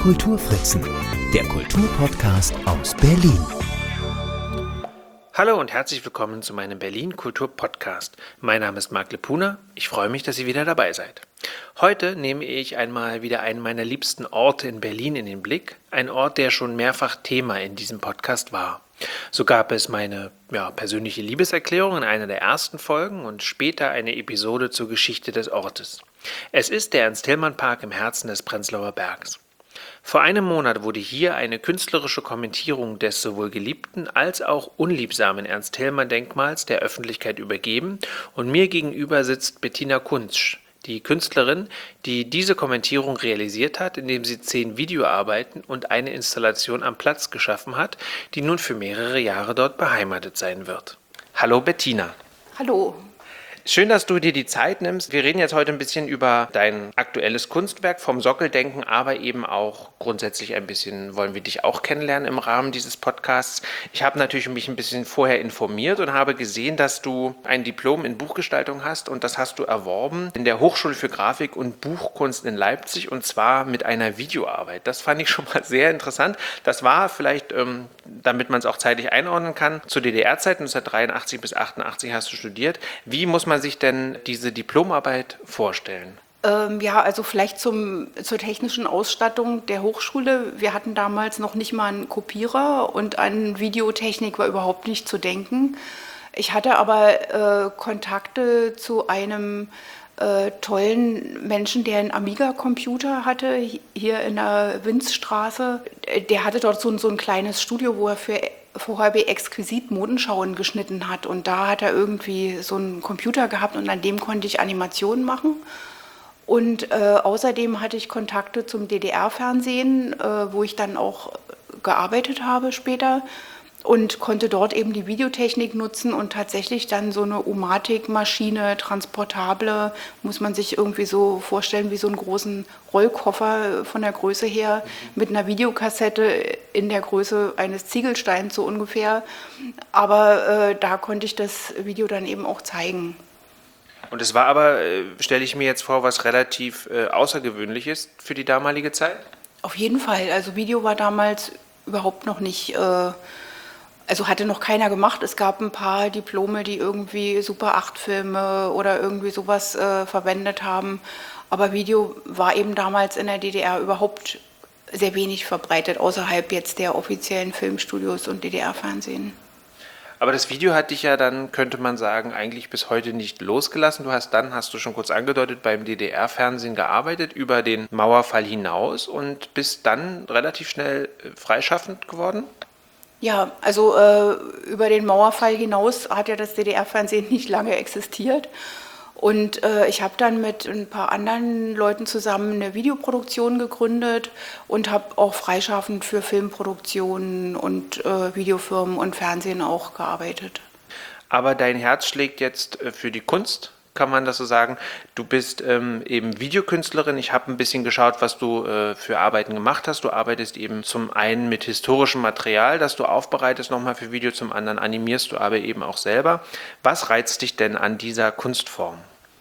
Kulturfritzen, der Kulturpodcast aus Berlin. Hallo und herzlich willkommen zu meinem Berlin Kultur Podcast. Mein Name ist Marc Lepuna. Ich freue mich, dass ihr wieder dabei seid. Heute nehme ich einmal wieder einen meiner liebsten Orte in Berlin in den Blick. Ein Ort, der schon mehrfach Thema in diesem Podcast war. So gab es meine persönliche Liebeserklärung in einer der ersten Folgen und später eine Episode zur Geschichte des Ortes. Es ist der Ernst-Thälmann-Park im Herzen des Prenzlauer Bergs. Vor einem Monat wurde hier eine künstlerische Kommentierung des sowohl geliebten als auch unliebsamen Ernst-Thälmann-Denkmals der Öffentlichkeit übergeben und mir gegenüber sitzt Bettina Kuntzsch, die Künstlerin, die diese Kommentierung realisiert hat, indem sie 10 Videoarbeiten und eine Installation am Platz geschaffen hat, die nun für mehrere Jahre dort beheimatet sein wird. Hallo Bettina. Hallo. Schön, dass du dir die Zeit nimmst. Wir reden jetzt heute ein bisschen über dein aktuelles Kunstwerk vom Sockeldenken, aber eben auch grundsätzlich ein bisschen wollen wir dich auch kennenlernen im Rahmen dieses Podcasts. Ich habe natürlich mich ein bisschen vorher informiert und habe gesehen, dass du ein Diplom in Buchgestaltung hast und das hast du erworben in der Hochschule für Grafik und Buchkunst in Leipzig und zwar mit einer Videoarbeit. Das fand ich schon mal sehr interessant. Das war vielleicht, damit man es auch zeitlich einordnen kann, zu DDR-Zeiten 1983 bis 88 hast du studiert. Wie muss man sich denn diese Diplomarbeit vorstellen? Also vielleicht zur technischen Ausstattung der Hochschule. Wir hatten damals noch nicht mal einen Kopierer und an Videotechnik war überhaupt nicht zu denken. Ich hatte aber Kontakte zu einem tollen Menschen, der einen Amiga-Computer hatte, hier in der Winzstraße. Der hatte dort so ein kleines Studio, wo er für VHB exquisit Modenschauen geschnitten hat. Und da hat er irgendwie so einen Computer gehabt und an dem konnte ich Animationen machen. Und außerdem hatte ich Kontakte zum DDR-Fernsehen, wo ich dann auch gearbeitet habe später und konnte dort eben die Videotechnik nutzen und tatsächlich dann so eine Omatic-Maschine, transportable, muss man sich irgendwie so vorstellen wie so einen großen Rollkoffer von der Größe her, mit einer Videokassette in der Größe eines Ziegelsteins so ungefähr. Aber da konnte ich das Video dann eben auch zeigen. Und es war aber, stelle ich mir jetzt vor, was relativ Außergewöhnliches für die damalige Zeit? Auf jeden Fall. Also Video war damals überhaupt noch nicht... Also hatte noch keiner gemacht. Es gab ein paar Diplome, die irgendwie Super-8-Filme oder irgendwie sowas verwendet haben. Aber Video war eben damals in der DDR überhaupt sehr wenig verbreitet, außerhalb jetzt der offiziellen Filmstudios und DDR-Fernsehen. Aber das Video hat dich ja dann, könnte man sagen, eigentlich bis heute nicht losgelassen. Du hast du schon kurz angedeutet, beim DDR-Fernsehen gearbeitet, über den Mauerfall hinaus und bist dann relativ schnell freischaffend geworden? Ja, also über den Mauerfall hinaus hat ja das DDR-Fernsehen nicht lange existiert. Und ich habe dann mit ein paar anderen Leuten zusammen eine Videoproduktion gegründet und habe auch freischaffend für Filmproduktionen und Videofirmen und Fernsehen auch gearbeitet. Aber dein Herz schlägt jetzt für die Kunst? Kann man das so sagen? Du bist eben Videokünstlerin. Ich habe ein bisschen geschaut, was du für Arbeiten gemacht hast. Du arbeitest eben zum einen mit historischem Material, das du aufbereitest nochmal für Video, zum anderen animierst du aber eben auch selber. Was reizt dich denn an dieser Kunstform?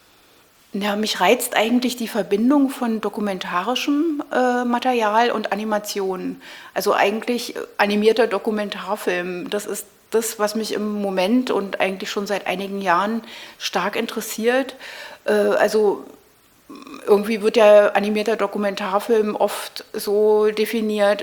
Ja, mich reizt eigentlich die Verbindung von dokumentarischem Material und Animation. Also eigentlich animierter Dokumentarfilm. Das ist das, was mich im Moment und eigentlich schon seit einigen Jahren stark interessiert. Also irgendwie wird ja animierter Dokumentarfilm oft so definiert,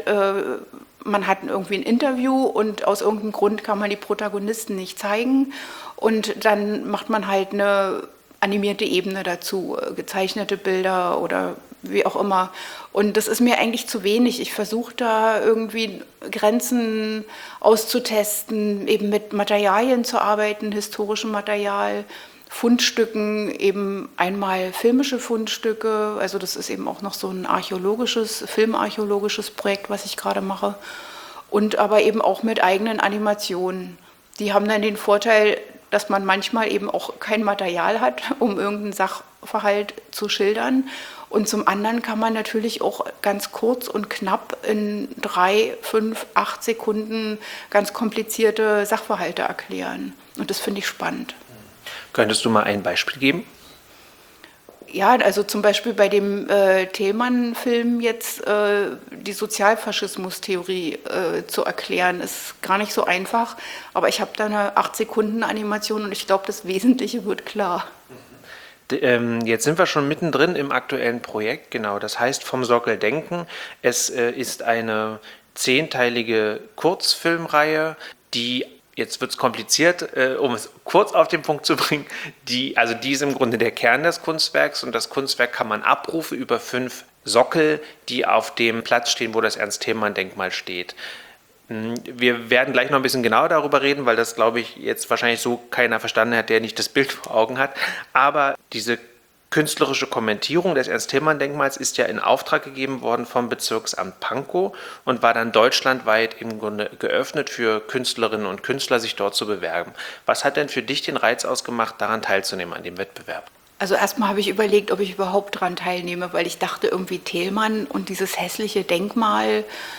man hat irgendwie ein Interview und aus irgendeinem Grund kann man die Protagonisten nicht zeigen und dann macht man halt eine animierte Ebene dazu, gezeichnete Bilder oder wie auch immer. Und das ist mir eigentlich zu wenig. Ich versuche da irgendwie Grenzen auszutesten, eben mit Materialien zu arbeiten, historischem Material, Fundstücken, eben einmal filmische Fundstücke. Also das ist eben auch noch so ein filmarchäologisches Projekt, was ich gerade mache. Und aber eben auch mit eigenen Animationen. Die haben dann den Vorteil, dass man manchmal eben auch kein Material hat, um irgendeinen Sachverhalt zu schildern. Und zum anderen kann man natürlich auch ganz kurz und knapp in 3, 5, 8 Sekunden ganz komplizierte Sachverhalte erklären. Und das finde ich spannend. Könntest du mal ein Beispiel geben? Ja, also zum Beispiel bei dem Thälmann-Film jetzt die Sozialfaschismus-Theorie zu erklären, ist gar nicht so einfach. Aber ich habe da eine 8-Sekunden-Animation und ich glaube, das Wesentliche wird klar. Jetzt sind wir schon mittendrin im aktuellen Projekt, genau. Das heißt Vom Sockel denken. Es ist eine 10-teilige Kurzfilmreihe, die, jetzt wird es kompliziert, um es kurz auf den Punkt zu bringen, die ist im Grunde der Kern des Kunstwerks und das Kunstwerk kann man abrufen über 5 Sockel, die auf dem Platz stehen, wo das Ernst-Thälmann-Denkmal steht. Wir werden gleich noch ein bisschen genauer darüber reden, weil das, glaube ich, jetzt wahrscheinlich so keiner verstanden hat, der nicht das Bild vor Augen hat. Aber diese künstlerische Kommentierung des Ernst-Thälmann-Denkmals ist ja in Auftrag gegeben worden vom Bezirksamt Pankow und war dann deutschlandweit im Grunde geöffnet für Künstlerinnen und Künstler, sich dort zu bewerben. Was hat denn für dich den Reiz ausgemacht, daran teilzunehmen, an dem Wettbewerb? Also erstmal habe ich überlegt, ob ich überhaupt daran teilnehme, weil ich dachte irgendwie Thälmann und dieses hässliche Denkmal,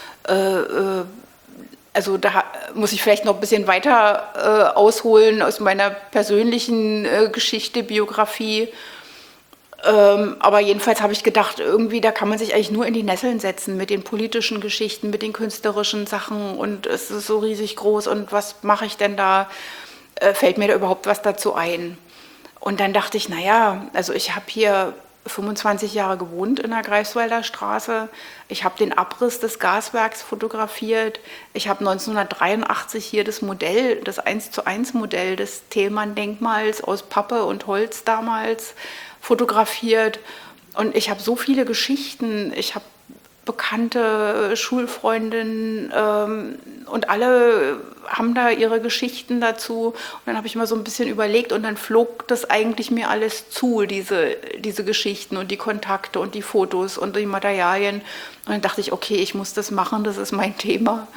also da muss ich vielleicht noch ein bisschen weiter ausholen aus meiner persönlichen Geschichte, Biografie. Aber jedenfalls habe ich gedacht, irgendwie, da kann man sich eigentlich nur in die Nesseln setzen mit den politischen Geschichten, mit den künstlerischen Sachen und es ist so riesig groß und was mache ich denn da? Fällt mir da überhaupt was dazu ein? Und dann dachte ich, naja, also ich habe hier 25 Jahre gewohnt in der Greifswalder Straße. Ich habe den Abriss des Gaswerks fotografiert. Ich habe 1983 hier das Modell, das 1:1 Modell des Thälmann-Denkmals aus Pappe und Holz damals fotografiert. Und ich habe so viele Geschichten. Ich habe bekannte Schulfreundinnen und alle haben da ihre Geschichten dazu. Und dann habe ich mal so ein bisschen überlegt und dann flog das eigentlich mir alles zu, diese Geschichten und die Kontakte und die Fotos und die Materialien. Und dann dachte ich, okay, ich muss das machen, das ist mein Thema.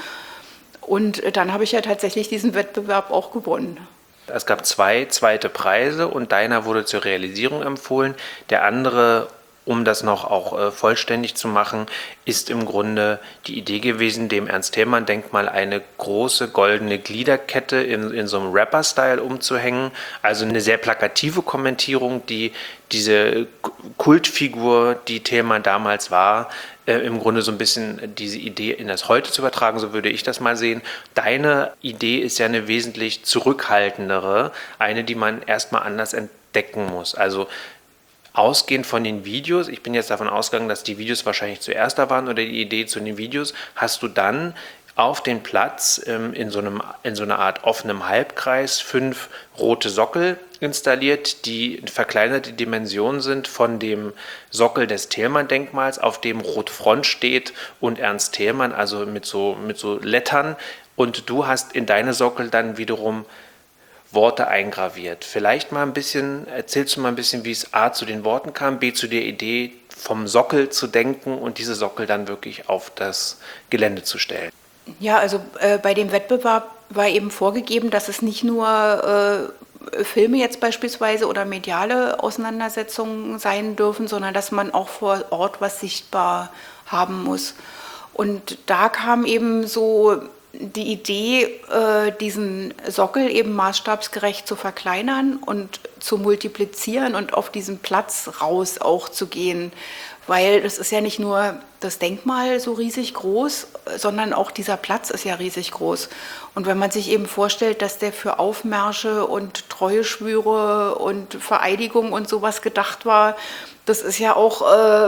Und dann habe ich ja tatsächlich diesen Wettbewerb auch gewonnen. Es gab 2 zweite Preise und deiner wurde zur Realisierung empfohlen. Der andere, um das noch auch vollständig zu machen, ist im Grunde die Idee gewesen, dem Ernst-Thälmann-Denkmal eine große goldene Gliederkette in so einem Rapper-Style umzuhängen. Also eine sehr plakative Kommentierung, die diese Kultfigur, die Thälmann damals war, im Grunde so ein bisschen diese Idee in das Heute zu übertragen, so würde ich das mal sehen. Deine Idee ist ja eine wesentlich zurückhaltendere, eine, die man erstmal anders entdecken muss. Also ausgehend von den Videos, ich bin jetzt davon ausgegangen, dass die Videos wahrscheinlich zuerst da waren oder die Idee zu den Videos, hast du dann auf den Platz in so einer Art offenem Halbkreis 5 rote Sockel installiert, die verkleinerte Dimensionen sind von dem Sockel des Thälmann-Denkmals, auf dem Rotfront steht und Ernst Thälmann, also mit so Lettern. Und du hast in deine Sockel dann wiederum Worte eingraviert. Vielleicht mal ein bisschen, erzählst du mal ein bisschen, wie es A zu den Worten kam, B zu der Idee, vom Sockel zu denken und diese Sockel dann wirklich auf das Gelände zu stellen. Ja, also bei dem Wettbewerb war eben vorgegeben, dass es nicht nur Filme jetzt beispielsweise oder mediale Auseinandersetzungen sein dürfen, sondern dass man auch vor Ort was sichtbar haben muss. Und da kam eben so die Idee, diesen Sockel eben maßstabsgerecht zu verkleinern und zu multiplizieren und auf diesen Platz raus auch zu gehen. Weil das ist ja nicht nur das Denkmal so riesig groß, sondern auch dieser Platz ist ja riesig groß. Und wenn man sich eben vorstellt, dass der für Aufmärsche und Treueschwüre und Vereidigung und sowas gedacht war, das ist ja auch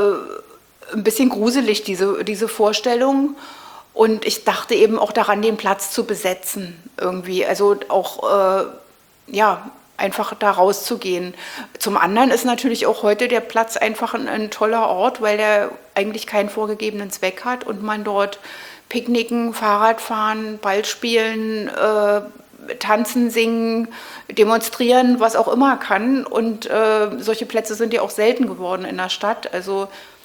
ein bisschen gruselig, diese Vorstellung. Und ich dachte eben auch daran, den Platz zu besetzen irgendwie. Also auch, einfach da rauszugehen. Zum anderen ist natürlich auch heute der Platz einfach ein toller Ort, weil der eigentlich keinen vorgegebenen Zweck hat und man dort picknicken, Fahrrad fahren, Ball spielen, tanzen, singen, demonstrieren, was auch immer kann. Und solche Plätze sind ja auch selten geworden in der Stadt. Also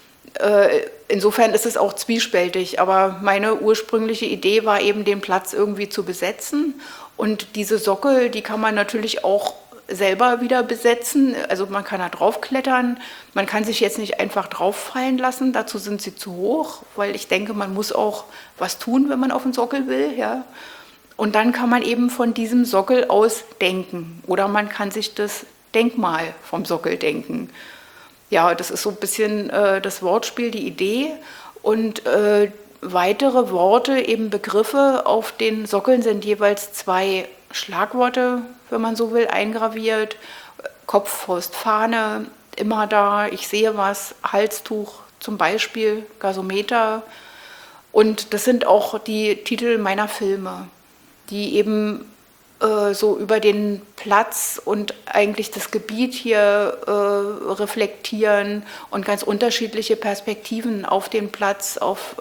insofern ist es auch zwiespältig, aber meine ursprüngliche Idee war eben, den Platz irgendwie zu besetzen und diese Sockel, die kann man natürlich auch selber wieder besetzen, also man kann da draufklettern, man kann sich jetzt nicht einfach drauffallen lassen, dazu sind sie zu hoch, weil ich denke, man muss auch was tun, wenn man auf den Sockel will, ja. Und dann kann man eben von diesem Sockel aus denken oder man kann sich das Denkmal vom Sockel denken. Ja, das ist so ein bisschen das Wortspiel, die Idee. Und weitere Worte, eben Begriffe auf den Sockeln sind jeweils 2 Schlagworte, wenn man so will, eingraviert. Kopf, Faust, Fahne, immer da, ich sehe was, Halstuch zum Beispiel, Gasometer. Und das sind auch die Titel meiner Filme, die eben so über den Platz und eigentlich das Gebiet hier reflektieren und ganz unterschiedliche Perspektiven auf den Platz, auf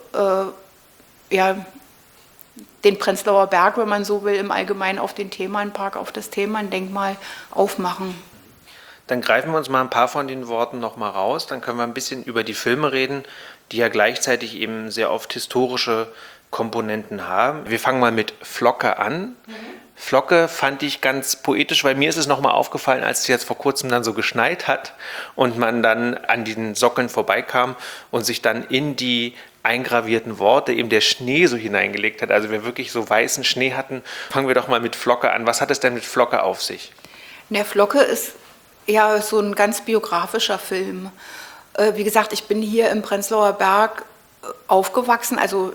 den Prenzlauer Berg, wenn man so will, im Allgemeinen auf den Themenpark, auf das Themendenkmal aufmachen. Dann greifen wir uns mal ein paar von den Worten nochmal raus, dann können wir ein bisschen über die Filme reden, die ja gleichzeitig eben sehr oft historische Komponenten haben. Wir fangen mal mit Flocke an. Flocke fand ich ganz poetisch, weil mir ist es nochmal aufgefallen, als es jetzt vor kurzem dann so geschneit hat und man dann an den Sockeln vorbeikam und sich dann in die eingravierten Worte eben der Schnee so hineingelegt hat. Also wir wirklich so weißen Schnee hatten. Fangen wir doch mal mit Flocke an. Was hat es denn mit Flocke auf sich? Der Flocke ist ja so ein ganz biografischer Film. Wie gesagt, ich bin hier im Prenzlauer Berg aufgewachsen, also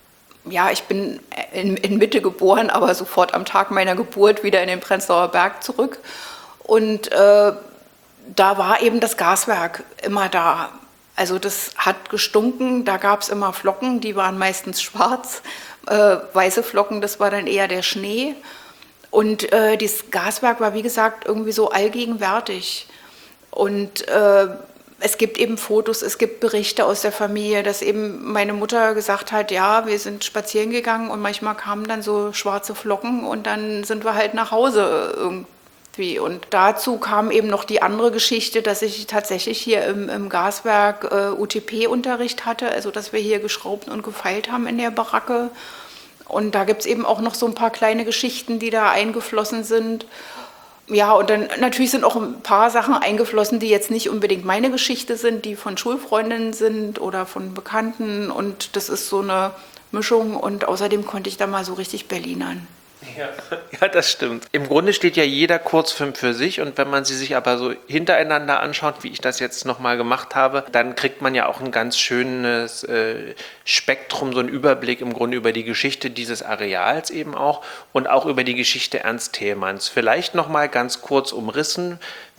ja, ich bin in Mitte geboren, aber sofort am Tag meiner Geburt wieder in den Prenzlauer Berg zurück. Und da war eben das Gaswerk immer da. Also das hat gestunken, da gab es immer Flocken, die waren meistens schwarz. Weiße Flocken, das war dann eher der Schnee. Und dieses Gaswerk war, wie gesagt, irgendwie so allgegenwärtig. Und es gibt eben Fotos, es gibt Berichte aus der Familie, dass eben meine Mutter gesagt hat, ja, wir sind spazieren gegangen und manchmal kamen dann so schwarze Flocken und dann sind wir halt nach Hause irgendwie. Und dazu kam eben noch die andere Geschichte, dass ich tatsächlich hier im Gaswerk UTP-Unterricht hatte, also dass wir hier geschraubt und gefeilt haben in der Baracke. Und da gibt es eben auch noch so ein paar kleine Geschichten, die da eingeflossen sind. Ja, und dann natürlich sind auch ein paar Sachen eingeflossen, die jetzt nicht unbedingt meine Geschichte sind, die von Schulfreundinnen sind oder von Bekannten. Und das ist so eine Mischung. Und außerdem konnte ich da mal so richtig Berlinern. Ja, das stimmt. Im Grunde steht ja jeder Kurzfilm für sich und wenn man sie sich aber so hintereinander anschaut, wie ich das jetzt nochmal gemacht habe, dann kriegt man ja auch ein ganz schönes Spektrum, so einen Überblick im Grunde über die Geschichte dieses Areals eben auch und auch über die Geschichte Ernst Thälmanns. Vielleicht nochmal ganz kurz umrissen,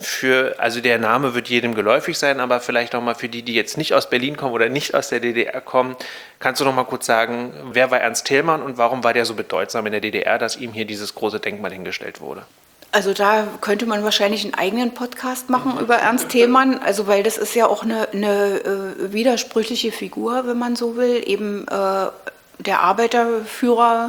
also der Name wird jedem geläufig sein, aber vielleicht nochmal für die, die jetzt nicht aus Berlin kommen oder nicht aus der DDR kommen, kannst du noch mal kurz sagen, wer war Ernst Thälmann und warum war der so bedeutsam in der DDR, dass ihm hier dieses große Denkmal hingestellt wurde? Also da könnte man wahrscheinlich einen eigenen Podcast machen über Ernst Thälmann, also weil das ist ja auch eine widersprüchliche Figur, wenn man so will, eben der Arbeiterführer,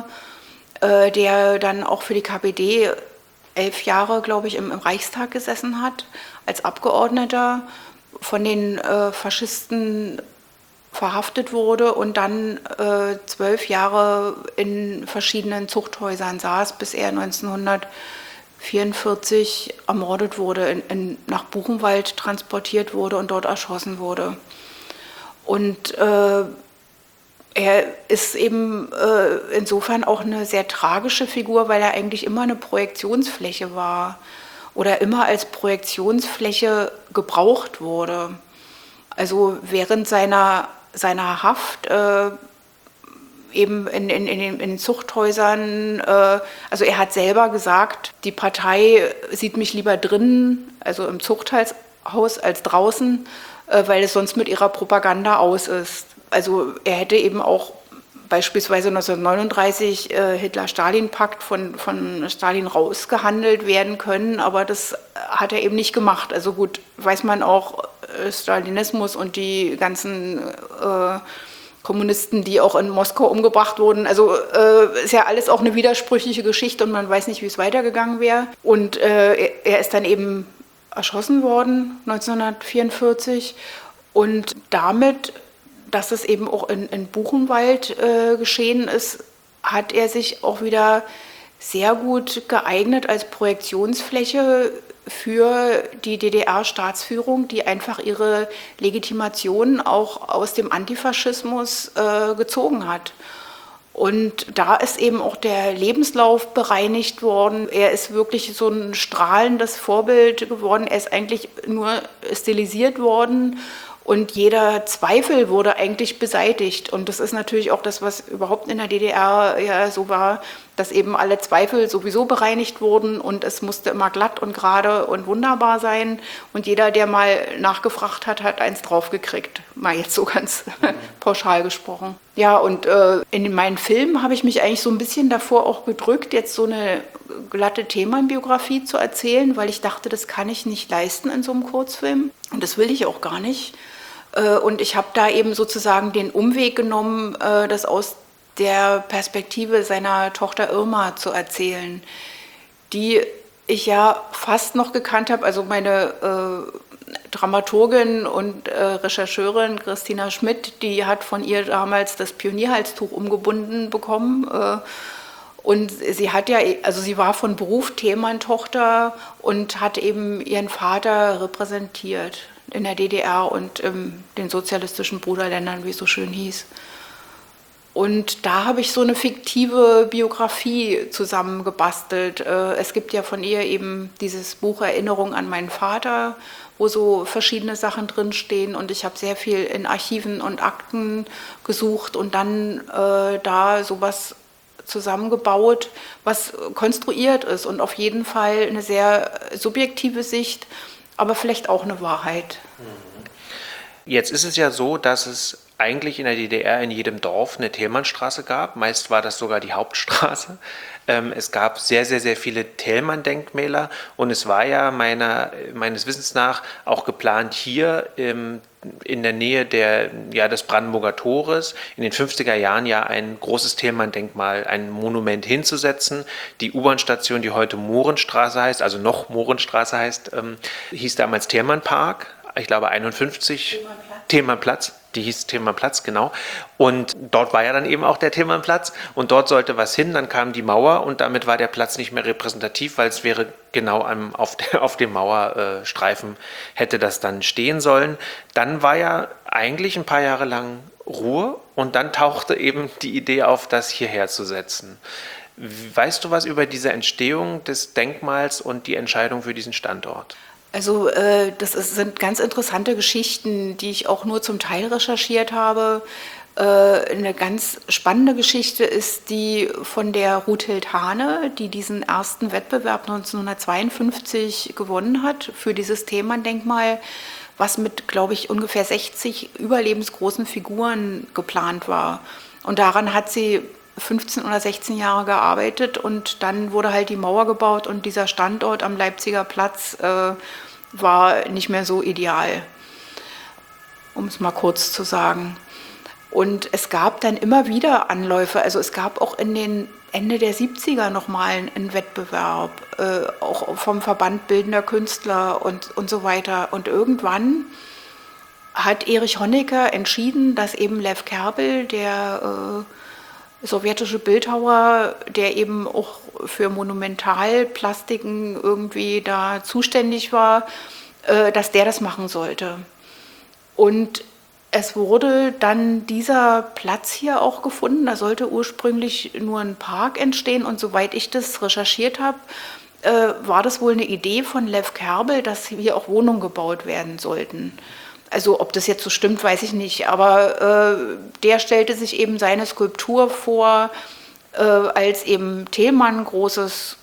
der dann auch für die KPD 11 Jahre, glaube ich, im Reichstag gesessen hat, als Abgeordneter, von den Faschisten verhaftet wurde und dann 12 Jahre in verschiedenen Zuchthäusern saß, bis er 1944 ermordet wurde, nach Buchenwald transportiert wurde und dort erschossen wurde. Und er ist eben insofern auch eine sehr tragische Figur, weil er eigentlich immer eine Projektionsfläche war oder immer als Projektionsfläche gebraucht wurde. Also während seiner Haft eben in den Zuchthäusern, also er hat selber gesagt, die Partei sieht mich lieber drinnen, also im Zuchthaus, als draußen, weil es sonst mit ihrer Propaganda aus ist. Also er hätte eben auch beispielsweise 1939 Hitler-Stalin-Pakt von Stalin rausgehandelt werden können, aber das hat er eben nicht gemacht. Also gut, weiß man auch, Stalinismus und die ganzen Kommunisten, die auch in Moskau umgebracht wurden. Also ist ja alles auch eine widersprüchliche Geschichte und man weiß nicht, wie es weitergegangen wäre. Und er ist dann eben erschossen worden 1944 und damit, dass es eben auch in Buchenwald geschehen ist, hat er sich auch wieder sehr gut geeignet als Projektionsfläche für die DDR-Staatsführung, die einfach ihre Legitimation auch aus dem Antifaschismus gezogen hat. Und da ist eben auch der Lebenslauf bereinigt worden. Er ist wirklich so ein strahlendes Vorbild geworden. Er ist eigentlich nur stilisiert worden. Und jeder Zweifel wurde eigentlich beseitigt. Und das ist natürlich auch das, was überhaupt in der DDR ja so war, dass eben alle Zweifel sowieso bereinigt wurden und es musste immer glatt und gerade und wunderbar sein. Und jeder, der mal nachgefragt hat, hat eins draufgekriegt. Mal jetzt so ganz pauschal gesprochen. Ja, und in meinen Filmen habe ich mich eigentlich so ein bisschen davor auch gedrückt, jetzt so eine glatte Themenbiografie zu erzählen, weil ich dachte, das kann ich nicht leisten in so einem Kurzfilm. Und das will ich auch gar nicht. Und ich habe da eben sozusagen den Umweg genommen, das aus der Perspektive seiner Tochter Irma zu erzählen, die ich ja fast noch gekannt habe. Also meine Dramaturgin und Rechercheurin Christina Schmidt, die hat von ihr damals das Pionierhalstuch umgebunden bekommen. Und sie hat ja, also sie war von Beruf Thälmann-Tochter und hat eben ihren Vater repräsentiert in der DDR und in den sozialistischen Bruderländern, wie es so schön hieß. Und da habe ich so eine fiktive Biografie zusammengebastelt. Es gibt ja von ihr eben dieses Buch Erinnerung an meinen Vater, wo so verschiedene Sachen drinstehen. Und ich habe sehr viel in Archiven und Akten gesucht und dann da sowas zusammengebaut, was konstruiert ist und auf jeden Fall eine sehr subjektive Sicht, aber vielleicht auch eine Wahrheit. Jetzt ist es ja so, dass es eigentlich in der DDR in jedem Dorf eine Thälmannstraße gab. Meist war das sogar die Hauptstraße. Es gab sehr, sehr, sehr viele Thälmann-Denkmäler und es war ja meines Wissens nach auch geplant, hier in der Nähe des Brandenburger Tores in den 50er Jahren ja ein großes Thälmann-Denkmal, ein Monument hinzusetzen. Die U-Bahn-Station, die heute Mohrenstraße heißt, also noch Mohrenstraße heißt, hieß damals Thälmannpark. Ich glaube 51, Thälmannplatz, die hieß Thälmannplatz, genau. Und dort war ja dann eben auch der Thälmannplatz und dort sollte was hin, dann kam die Mauer und damit war der Platz nicht mehr repräsentativ, weil es wäre genau auf dem Mauerstreifen hätte das dann stehen sollen. Dann war ja eigentlich ein paar Jahre lang Ruhe und dann tauchte eben die Idee auf, das hierher zu setzen. Weißt du was über diese Entstehung des Denkmals und die Entscheidung für diesen Standort? Also sind ganz interessante Geschichten, die ich auch nur zum Teil recherchiert habe. Eine ganz spannende Geschichte ist die von der Ruthild Hane, die diesen ersten Wettbewerb 1952 gewonnen hat für dieses Thälmann-Denkmal, was mit, glaube ich, ungefähr 60 überlebensgroßen Figuren geplant war. Und daran hat sie 15 oder 16 Jahre gearbeitet und dann wurde halt die Mauer gebaut und dieser Standort am Leipziger Platz war nicht mehr so ideal, um es mal kurz zu sagen. Und es gab dann immer wieder Anläufe, also es gab auch in den Ende der 70er nochmal einen Wettbewerb, auch vom Verband Bildender Künstler und so weiter. Und irgendwann hat Erich Honecker entschieden, dass eben Lew Kerbel, der sowjetische Bildhauer, der eben auch für Monumentalplastiken irgendwie da zuständig war, dass der das machen sollte. Und es wurde dann dieser Platz hier auch gefunden. Da sollte ursprünglich nur ein Park entstehen. Und soweit ich das recherchiert habe, war das wohl eine Idee von Lew Kerbel, dass hier auch Wohnungen gebaut werden sollten. Also ob das jetzt so stimmt, weiß ich nicht, aber der stellte sich eben seine Skulptur vor als eben Thälmann, großes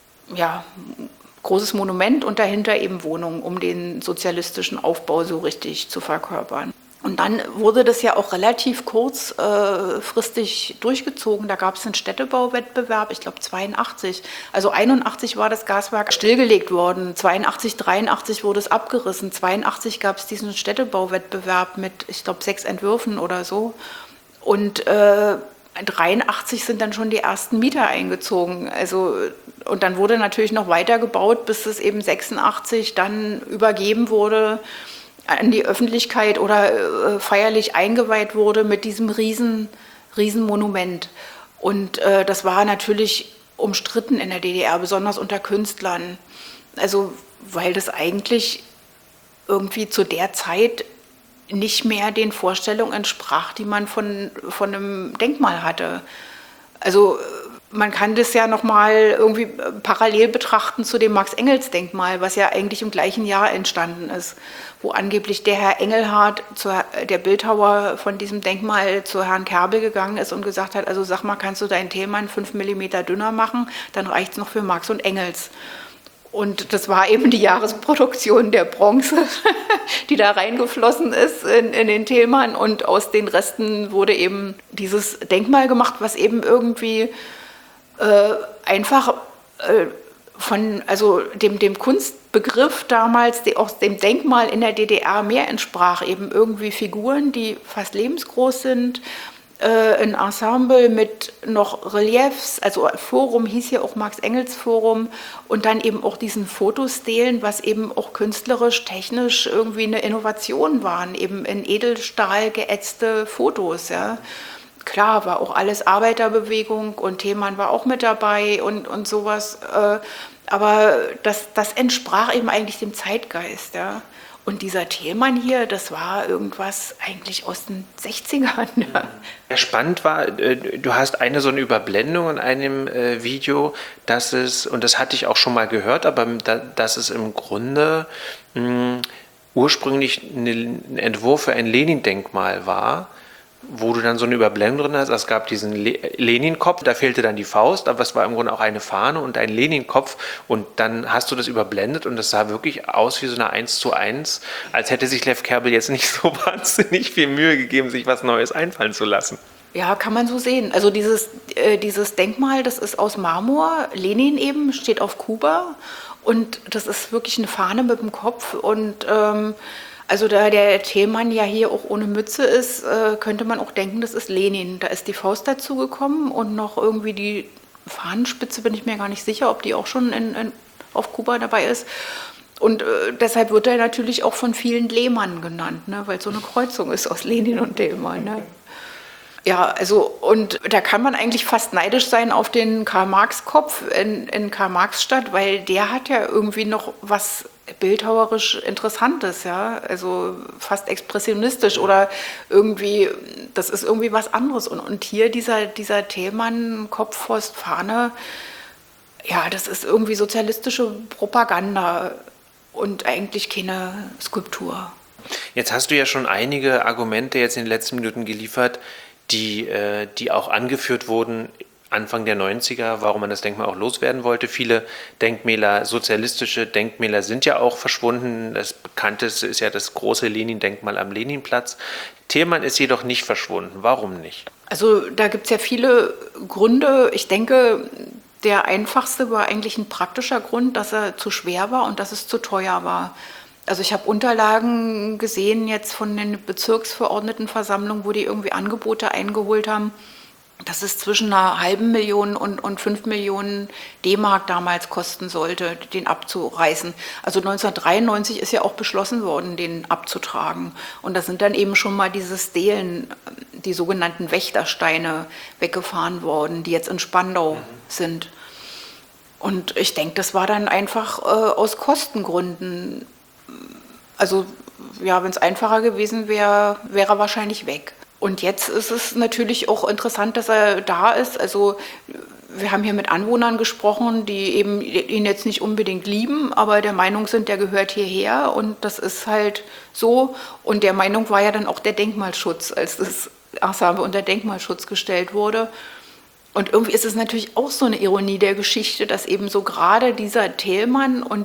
Monument und dahinter eben Wohnungen, um den sozialistischen Aufbau so richtig zu verkörpern. Und dann wurde das ja auch relativ kurzfristig durchgezogen. Da gab es einen Städtebauwettbewerb, ich glaube 82. Also 81 war das Gaswerk stillgelegt worden, 82, 83 wurde es abgerissen, 82 gab es diesen Städtebauwettbewerb mit, ich glaube, 6 Entwürfen oder so. Und 83 sind dann schon die ersten Mieter eingezogen. Also, und dann wurde natürlich noch weiter gebaut, bis es eben 86 dann übergeben wurde an die Öffentlichkeit oder feierlich eingeweiht wurde mit diesem riesen Monument. Und das war natürlich umstritten in der DDR, besonders unter Künstlern. Also weil das eigentlich irgendwie zu der Zeit nicht mehr den Vorstellungen entsprach, die man von einem Denkmal hatte. Also man kann das ja nochmal irgendwie parallel betrachten zu dem Max-Engels-Denkmal, was ja eigentlich im gleichen Jahr entstanden ist, wo angeblich der Herr Engelhardt, der Bildhauer von diesem Denkmal, zu Herrn Kerbel gegangen ist und gesagt hat, also sag mal, kannst du deinen Thälmann 5 Millimeter dünner machen, dann reicht es noch für Marx und Engels. Und das war eben die Jahresproduktion der Bronze, die da reingeflossen ist in den Thälmann. Und aus den Resten wurde eben dieses Denkmal gemacht, was eben irgendwie einfach von dem Kunstbegriff damals, aus dem Denkmal in der DDR mehr entsprach. Eben irgendwie Figuren, die fast lebensgroß sind, ein Ensemble mit noch Reliefs, also Forum hieß hier auch Marx-Engels-Forum und dann eben auch diesen Fotostelen, was eben auch künstlerisch, technisch irgendwie eine Innovation waren, eben in Edelstahl geätzte Fotos, ja. Klar, war auch alles Arbeiterbewegung und Thälmann war auch mit dabei und sowas, aber das entsprach eben eigentlich dem Zeitgeist, ja. Und dieser Thälmann hier, das war irgendwas eigentlich aus den 60ern. Ja. Ja, spannend war, du hast so eine Überblendung in einem Video, dass es, und das hatte ich auch schon mal gehört, aber dass es im Grunde ursprünglich ein Entwurf für ein Lenin-Denkmal war, wo du dann so eine Überblendung drin hast. Es gab diesen Lenin-Kopf, da fehlte dann die Faust, aber es war im Grunde auch eine Fahne und ein Lenin-Kopf und dann hast du das überblendet und das sah wirklich aus wie so eine 1:1, als hätte sich Lev Kerbel jetzt nicht so wahnsinnig viel Mühe gegeben, sich was Neues einfallen zu lassen. Ja, kann man so sehen. Also dieses Denkmal, das ist aus Marmor, Lenin eben, steht auf Kuba und das ist wirklich eine Fahne mit dem Kopf und also da der Thälmann ja hier auch ohne Mütze ist, könnte man auch denken, das ist Lenin. Da ist die Faust dazugekommen und noch irgendwie die Fahnenspitze, bin ich mir gar nicht sicher, ob die auch schon auf Kuba dabei ist. Und deshalb wird er natürlich auch von vielen Lehmann genannt, ne, weil es so eine Kreuzung ist aus Lenin und Lehmann. Ne. Ja, also und da kann man eigentlich fast neidisch sein auf den Karl-Marx-Kopf in Karl-Marx-Stadt, weil der hat ja irgendwie noch was bildhauerisch Interessantes, ja, also fast expressionistisch oder irgendwie, das ist irgendwie was anderes. Und hier dieser Thälmann, Kopffaust, Fahne, ja, das ist irgendwie sozialistische Propaganda und eigentlich keine Skulptur. Jetzt hast du ja schon einige Argumente jetzt in den letzten Minuten geliefert, die auch angeführt wurden Anfang der 90er, warum man das Denkmal auch loswerden wollte. Viele Denkmäler, sozialistische Denkmäler sind ja auch verschwunden. Das bekannteste ist ja das große Lenin-Denkmal am Leninplatz. Thälmann ist jedoch nicht verschwunden. Warum nicht? Also da gibt es ja viele Gründe. Ich denke, der einfachste war eigentlich ein praktischer Grund, dass er zu schwer war und dass es zu teuer war. Also ich habe Unterlagen gesehen jetzt von den Bezirksverordnetenversammlungen, wo die irgendwie Angebote eingeholt haben, dass es zwischen einer halben Million und 5 Millionen D-Mark damals kosten sollte, den abzureißen. Also 1993 ist ja auch beschlossen worden, den abzutragen. Und da sind dann eben schon mal diese Stelen, die sogenannten Wächtersteine, weggefahren worden, die jetzt in Spandau sind. Und ich denke, das war dann einfach aus Kostengründen. Also ja, wenn es einfacher gewesen wäre, wäre er wahrscheinlich weg. Und jetzt ist es natürlich auch interessant, dass er da ist. Also wir haben hier mit Anwohnern gesprochen, die eben ihn jetzt nicht unbedingt lieben, aber der Meinung sind, der gehört hierher und das ist halt so. Und der Meinung war ja dann auch der Denkmalschutz, als das Ensemble unter Denkmalschutz gestellt wurde. Und irgendwie ist es natürlich auch so eine Ironie der Geschichte, dass eben so gerade dieser Thälmann und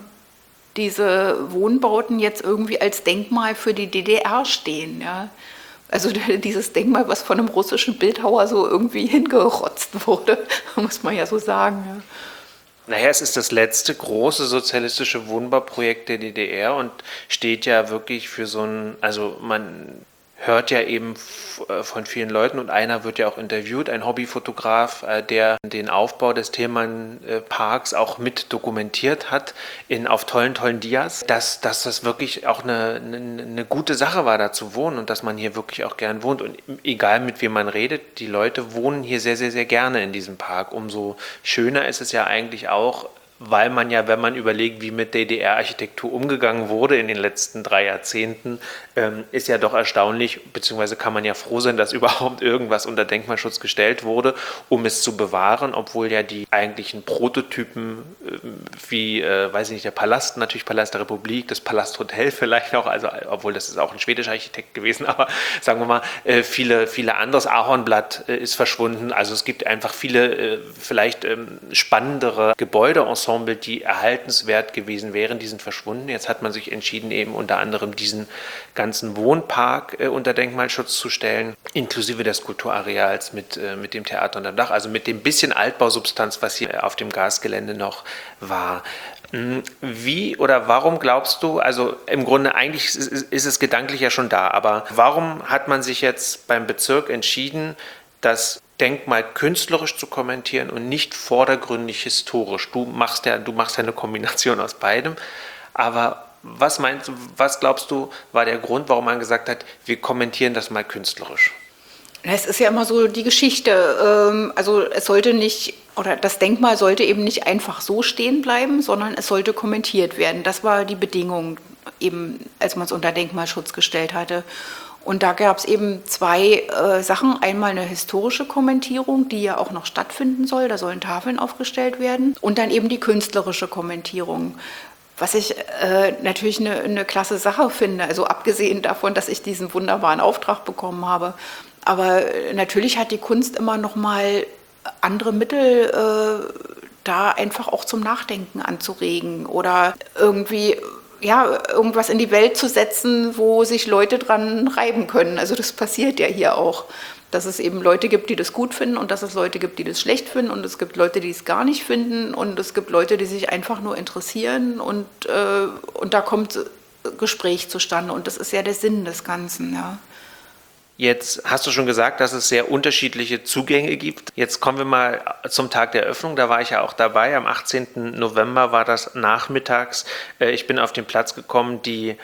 diese Wohnbauten jetzt irgendwie als Denkmal für die DDR stehen, ja. Also dieses Denkmal, was von einem russischen Bildhauer so irgendwie hingerotzt wurde, muss man ja so sagen. Ja. Naja, es ist das letzte große sozialistische Wohnbauprojekt der DDR und steht ja wirklich für so ein, also man hört ja eben von vielen Leuten und einer wird ja auch interviewt, ein Hobbyfotograf, der den Aufbau des Thälmann-Parks auch mit dokumentiert hat auf tollen Dias, dass das wirklich auch eine gute Sache war, da zu wohnen und dass man hier wirklich auch gern wohnt und egal mit wem man redet, die Leute wohnen hier sehr, sehr, sehr gerne in diesem Park. Umso schöner ist es ja eigentlich auch, weil man ja, wenn man überlegt, wie mit DDR-Architektur umgegangen wurde in den letzten 3 Jahrzehnten, ist ja doch erstaunlich, beziehungsweise kann man ja froh sein, dass überhaupt irgendwas unter Denkmalschutz gestellt wurde, um es zu bewahren, obwohl ja die eigentlichen Prototypen wie, weiß ich nicht, der Palast, natürlich Palast der Republik, das Palasthotel vielleicht auch, also obwohl das ist auch ein schwedischer Architekt gewesen, aber sagen wir mal, viele anderes, Ahornblatt ist verschwunden, also es gibt einfach viele vielleicht spannendere Gebäudeensemble, die erhaltenswert gewesen wären, die sind verschwunden. Jetzt hat man sich entschieden, eben unter anderem diesen ganzen Wohnpark unter Denkmalschutz zu stellen, inklusive des Kulturareals mit dem Theater unterm Dach, also mit dem bisschen Altbausubstanz, was hier auf dem Gasgelände noch war. Wie oder warum glaubst du, also im Grunde eigentlich ist es gedanklich ja schon da, aber warum hat man sich jetzt beim Bezirk entschieden, das Denkmal künstlerisch zu kommentieren und nicht vordergründig historisch? Du machst ja eine Kombination aus beidem, aber was glaubst du, war der Grund, warum man gesagt hat, wir kommentieren das mal künstlerisch? Es ist ja immer so die Geschichte, also es sollte nicht, oder das Denkmal sollte eben nicht einfach so stehen bleiben, sondern es sollte kommentiert werden. Das war die Bedingung, eben als man es unter Denkmalschutz gestellt hatte. Und da gab es eben 2 Sachen. Einmal eine historische Kommentierung, die ja auch noch stattfinden soll, da sollen Tafeln aufgestellt werden. Und dann eben die künstlerische Kommentierung. Was ich natürlich eine klasse Sache finde, also abgesehen davon, dass ich diesen wunderbaren Auftrag bekommen habe. Aber natürlich hat die Kunst immer noch mal andere Mittel, da einfach auch zum Nachdenken anzuregen oder irgendwie irgendwas in die Welt zu setzen, wo sich Leute dran reiben können. Also das passiert ja hier auch, dass es eben Leute gibt, die das gut finden und dass es Leute gibt, die das schlecht finden und es gibt Leute, die es gar nicht finden und es gibt Leute, die sich einfach nur interessieren und da kommt Gespräch zustande und das ist ja der Sinn des Ganzen, ja. Jetzt hast du schon gesagt, dass es sehr unterschiedliche Zugänge gibt. Jetzt kommen wir mal zum Tag der Eröffnung. Da war ich ja auch dabei. Am 18. November war das nachmittags. Ich bin auf den Platz gekommen. Die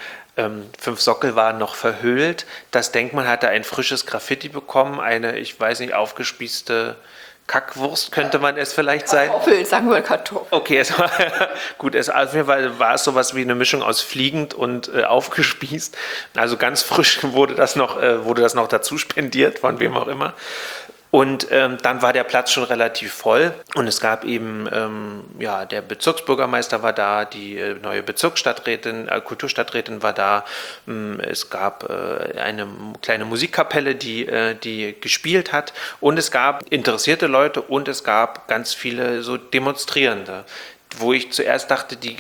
5 Sockel waren noch verhüllt. Das Denkmal hatte ein frisches Graffiti bekommen. Eine, ich weiß nicht, aufgespießte Kackwurst könnte man es vielleicht sein. Kartoffel, sagen wir Kartoffel. Okay, es war gut. Auf jeden Fall war es sowas wie eine Mischung aus fliegend und aufgespießt. Also ganz frisch wurde das noch dazu spendiert, von wem auch immer. Und dann war der Platz schon relativ voll und es gab eben, der Bezirksbürgermeister war da, die neue Bezirksstadträtin, Kulturstadträtin war da, es gab eine kleine Musikkapelle, die gespielt hat und es gab interessierte Leute und es gab ganz viele so Demonstrierende, wo ich zuerst dachte, die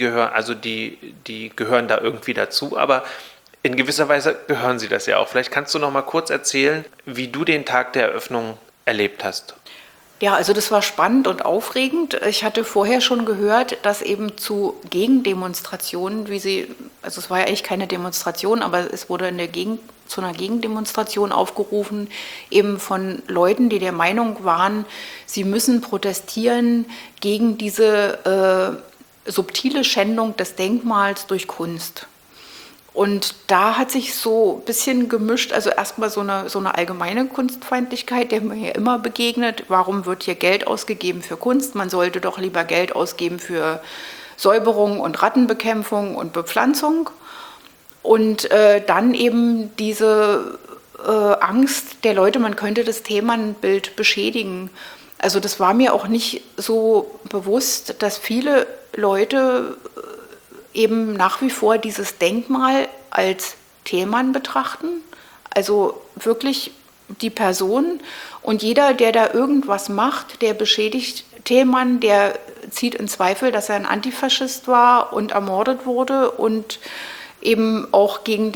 gehören da irgendwie dazu, aber in gewisser Weise gehören sie das ja auch. Vielleicht kannst du noch mal kurz erzählen, wie du den Tag der Eröffnung erlebt hast. Ja, also das war spannend und aufregend. Ich hatte vorher schon gehört, dass eben zu Gegendemonstrationen, also es war ja eigentlich keine Demonstration, aber es wurde zu einer Gegendemonstration aufgerufen, eben von Leuten, die der Meinung waren, sie müssen protestieren gegen diese subtile Schändung des Denkmals durch Kunst. Und da hat sich so ein bisschen gemischt, also erstmal so eine allgemeine Kunstfeindlichkeit, der mir ja immer begegnet. Warum wird hier Geld ausgegeben für Kunst? Man sollte doch lieber Geld ausgeben für Säuberung und Rattenbekämpfung und Bepflanzung. Und dann eben diese Angst der Leute, man könnte das Themenbild beschädigen. Also das war mir auch nicht so bewusst, dass viele Leute eben nach wie vor dieses Denkmal als Themenmann betrachten, also wirklich die Person und jeder, der da irgendwas macht, der beschädigt Themenmann, der zieht in Zweifel, dass er ein Antifaschist war und ermordet wurde und eben auch gegen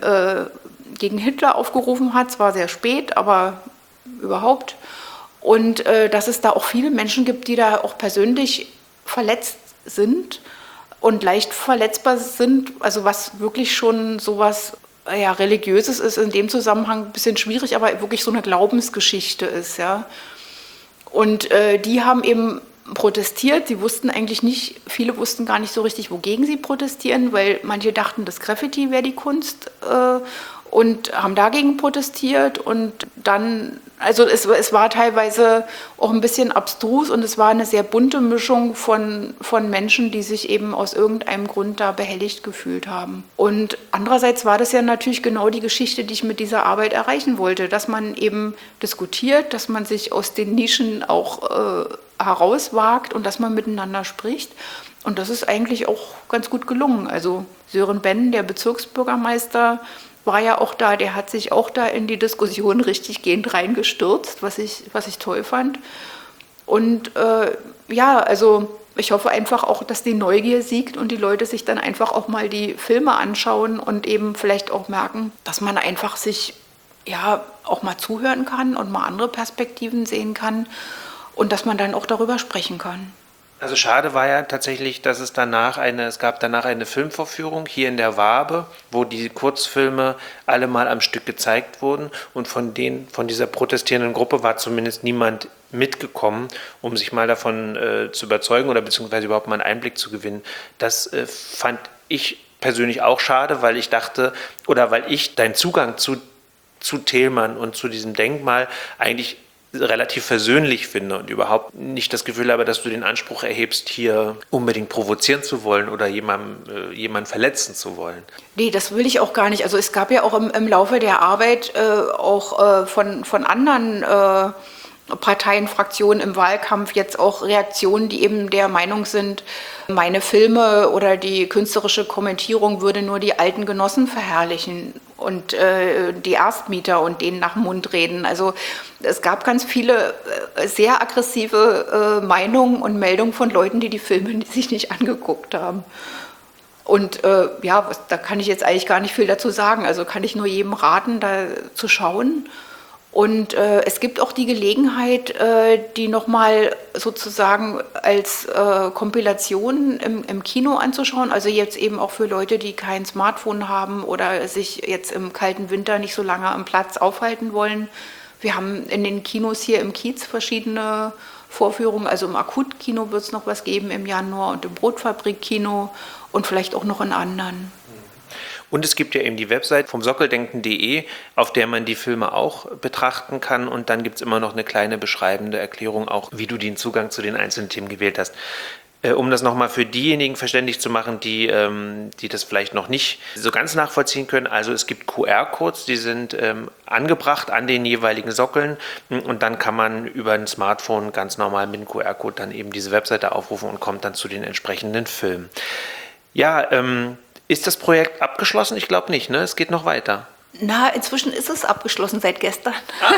Hitler aufgerufen hat, zwar sehr spät, aber überhaupt. Und dass es da auch viele Menschen gibt, die da auch persönlich verletzt sind und leicht verletzbar sind, also was wirklich schon sowas Religiöses ist, in dem Zusammenhang ein bisschen schwierig, aber wirklich so eine Glaubensgeschichte ist, ja. Und die haben eben protestiert, viele wussten gar nicht so richtig, wogegen sie protestieren, weil manche dachten, das Graffiti wäre die Kunst und haben dagegen protestiert und dann, also es war teilweise auch ein bisschen abstrus und es war eine sehr bunte Mischung von Menschen, die sich eben aus irgendeinem Grund da behelligt gefühlt haben. Und andererseits war das ja natürlich genau die Geschichte, die ich mit dieser Arbeit erreichen wollte, dass man eben diskutiert, dass man sich aus den Nischen auch herauswagt und dass man miteinander spricht. Und das ist eigentlich auch ganz gut gelungen. Also Sören Benn, der Bezirksbürgermeister, war ja auch da, der hat sich auch da in die Diskussion richtiggehend reingestürzt, was ich toll fand. Und ja, also ich hoffe einfach auch, dass die Neugier siegt und die Leute sich dann einfach auch mal die Filme anschauen und eben vielleicht auch merken, dass man einfach sich ja auch mal zuhören kann und mal andere Perspektiven sehen kann und dass man dann auch darüber sprechen kann. Also schade war ja tatsächlich, dass es gab danach eine Filmvorführung hier in der Wabe, wo die Kurzfilme alle mal am Stück gezeigt wurden und von dieser protestierenden Gruppe war zumindest niemand mitgekommen, um sich mal davon zu überzeugen oder beziehungsweise überhaupt mal einen Einblick zu gewinnen. Das fand ich persönlich auch schade, weil ich dachte, oder weil ich deinen Zugang zu Thälmann und zu diesem Denkmal eigentlich relativ versöhnlich finde und überhaupt nicht das Gefühl habe, dass du den Anspruch erhebst, hier unbedingt provozieren zu wollen oder jemanden verletzen zu wollen. Nee, das will ich auch gar nicht. Also es gab ja auch im Laufe der Arbeit auch von anderen Parteien, Fraktionen im Wahlkampf jetzt auch Reaktionen, die eben der Meinung sind, meine Filme oder die künstlerische Kommentierung würde nur die alten Genossen verherrlichen und die Erstmieter und denen nach dem Mund reden. Also es gab ganz viele sehr aggressive Meinungen und Meldungen von Leuten, die Filme sich nicht angeguckt haben. Und ja, da kann ich jetzt eigentlich gar nicht viel dazu sagen. Also kann ich nur jedem raten, da zu schauen. Und es gibt auch die Gelegenheit, die nochmal sozusagen als Kompilation im Kino anzuschauen. Also jetzt eben auch für Leute, die kein Smartphone haben oder sich jetzt im kalten Winter nicht so lange am Platz aufhalten wollen. Wir haben in den Kinos hier im Kiez verschiedene Vorführungen. Also im Akutkino wird es noch was geben im Januar und im Brotfabrikkino und vielleicht auch noch in anderen. Und es gibt ja eben die Website vom sockeldenken.de, auf der man die Filme auch betrachten kann. Und dann gibt es immer noch eine kleine beschreibende Erklärung, auch wie du den Zugang zu den einzelnen Themen gewählt hast. Um das nochmal für diejenigen verständlich zu machen, die das vielleicht noch nicht so ganz nachvollziehen können. Also es gibt QR-Codes, die sind angebracht an den jeweiligen Sockeln. Und dann kann man über ein Smartphone ganz normal mit dem QR-Code dann eben diese Webseite aufrufen und kommt dann zu den entsprechenden Filmen. Ja, ist das Projekt abgeschlossen? Ich glaube nicht, ne? Es geht noch weiter. Na, inzwischen ist es abgeschlossen seit gestern.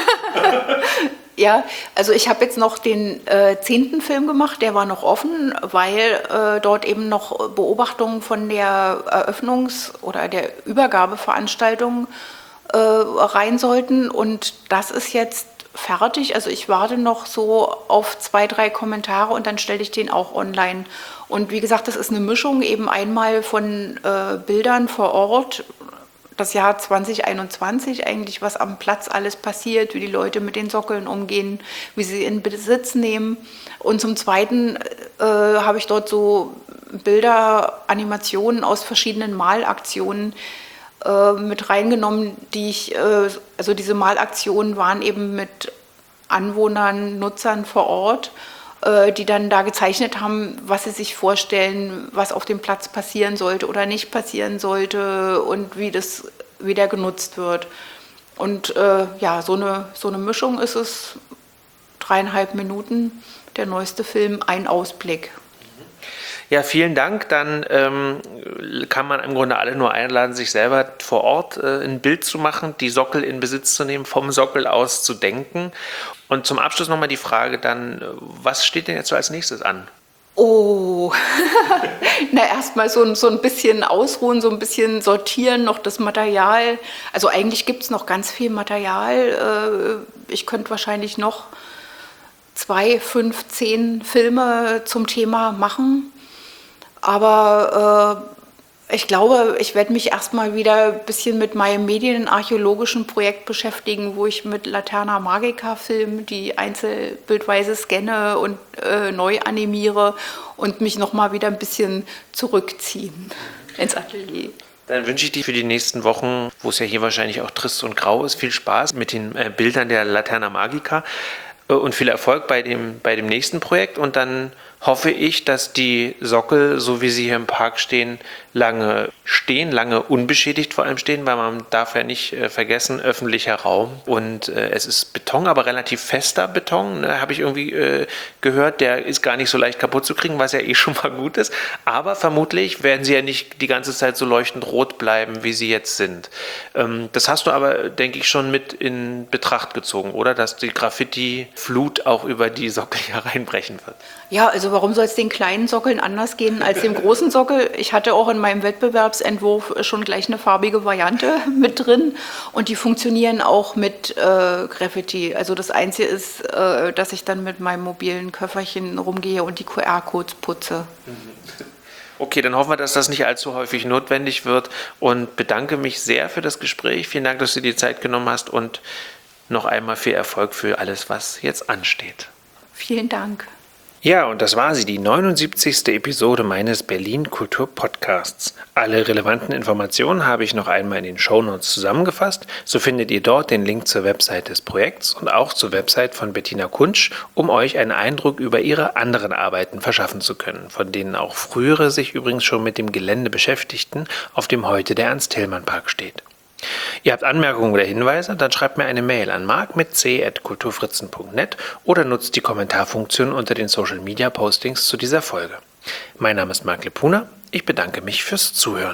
Ja, also ich habe jetzt noch den 10. Film gemacht, der war noch offen, weil dort eben noch Beobachtungen von der oder der Übergabeveranstaltung rein sollten. Und das ist jetzt fertig. Also ich warte noch so auf 2, 3 Kommentare und dann stelle ich den auch online. Und wie gesagt, das ist eine Mischung eben einmal von Bildern vor Ort, das Jahr 2021 eigentlich, was am Platz alles passiert, wie die Leute mit den Sockeln umgehen, wie sie in Besitz nehmen. Und zum Zweiten habe ich dort so Bilder, Animationen aus verschiedenen Malaktionen mit reingenommen, also diese Malaktionen waren eben mit Anwohnern, Nutzern vor Ort, die dann da gezeichnet haben, was sie sich vorstellen, was auf dem Platz passieren sollte oder nicht passieren sollte und wie der genutzt wird. Und ja, so eine Mischung ist es, 3,5 Minuten, der neueste Film, ein Ausblick. Ja, vielen Dank. Dann kann man im Grunde alle nur einladen, sich selber vor Ort ein Bild zu machen, die Sockel in Besitz zu nehmen, vom Sockel aus zu denken. Und zum Abschluss nochmal die Frage dann, was steht denn jetzt so als nächstes an? Oh, na erstmal so ein bisschen ausruhen, so ein bisschen sortieren, noch das Material. Also eigentlich gibt es noch ganz viel Material. Ich könnte wahrscheinlich noch 2, 5, 10 Filme zum Thema machen. Aber ich glaube, ich werde mich erstmal wieder ein bisschen mit meinem medienarchäologischen Projekt beschäftigen, wo ich mit Laterna Magica filme, die einzelbildweise scanne und neu animiere und mich nochmal wieder ein bisschen zurückziehen ins Atelier. Dann wünsche ich dir für die nächsten Wochen, wo es ja hier wahrscheinlich auch trist und grau ist, viel Spaß mit den Bildern der Laterna Magica und viel Erfolg bei dem nächsten Projekt. Und dann hoffe ich, dass die Sockel, so wie sie hier im Park stehen, lange unbeschädigt vor allem stehen, weil man darf ja nicht vergessen, öffentlicher Raum. Und es ist Beton, aber relativ fester Beton, ne, habe ich irgendwie gehört. Der ist gar nicht so leicht kaputt zu kriegen, was ja eh schon mal gut ist. Aber vermutlich werden sie ja nicht die ganze Zeit so leuchtend rot bleiben, wie sie jetzt sind. Das hast du aber, denke ich, schon mit in Betracht gezogen, oder? Dass die Graffiti-Flut auch über die Sockel hereinbrechen wird. Ja, also warum soll es den kleinen Sockeln anders gehen als dem großen Sockel? Ich hatte auch in meinem Wettbewerbsentwurf schon gleich eine farbige Variante mit drin und die funktionieren auch mit Graffiti. Also das Einzige ist, dass ich dann mit meinem mobilen Köfferchen rumgehe und die QR-Codes putze. Okay, dann hoffen wir, dass das nicht allzu häufig notwendig wird und bedanke mich sehr für das Gespräch. Vielen Dank, dass du dir die Zeit genommen hast und noch einmal viel Erfolg für alles, was jetzt ansteht. Vielen Dank. Ja, und das war sie, die 79. Episode meines Berlin Kultur Podcasts. Alle relevanten Informationen habe ich noch einmal in den Shownotes zusammengefasst. So findet ihr dort den Link zur Website des Projekts und auch zur Website von Bettina Kunsch, um euch einen Eindruck über ihre anderen Arbeiten verschaffen zu können, von denen auch frühere sich übrigens schon mit dem Gelände beschäftigten, auf dem heute der Ernst-Thälmann-Park steht. Ihr habt Anmerkungen oder Hinweise? Dann schreibt mir eine Mail an mark@kulturfritzen.net oder nutzt die Kommentarfunktion unter den Social-Media-Postings zu dieser Folge. Mein Name ist Mark Lepuna. Ich bedanke mich fürs Zuhören.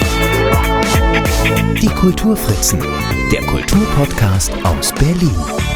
Die Kulturfritzen, der Kulturpodcast aus Berlin.